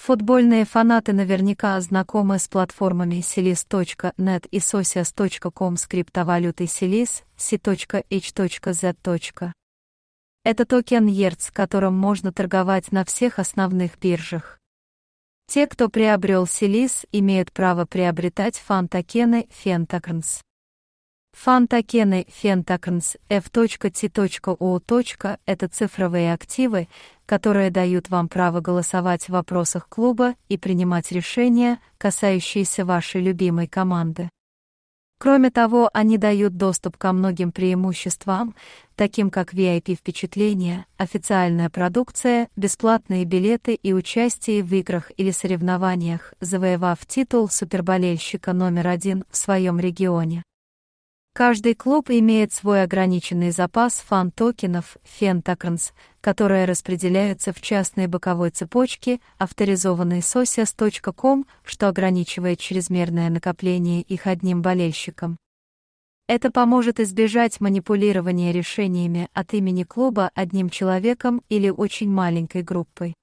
Футбольные фанаты наверняка знакомы с платформами Silis.net и Socios.com с криптовалютой Silis, C.H.Z. Это токен ERC, которым можно торговать на всех основных биржах. Те, кто приобрел Silis, имеют право приобретать FAN-токены FAN-токенс. FAN-токены FAN-токенс F.T.O. — это цифровые активы, которые дают вам право голосовать в вопросах клуба и принимать решения, касающиеся вашей любимой команды. Кроме того, они дают доступ ко многим преимуществам, таким как VIP-впечатления, официальная продукция, бесплатные билеты и участие в играх или соревнованиях, завоевав титул суперболельщика номер 1 в своем регионе. Каждый клуб имеет свой ограниченный запас FAN-токенов FAN-токенс, которые распределяются в частной боковой цепочке, авторизованной Socios.com, что ограничивает чрезмерное накопление их одним болельщиком. Это поможет избежать манипулирования решениями от имени клуба одним человеком или очень маленькой группой.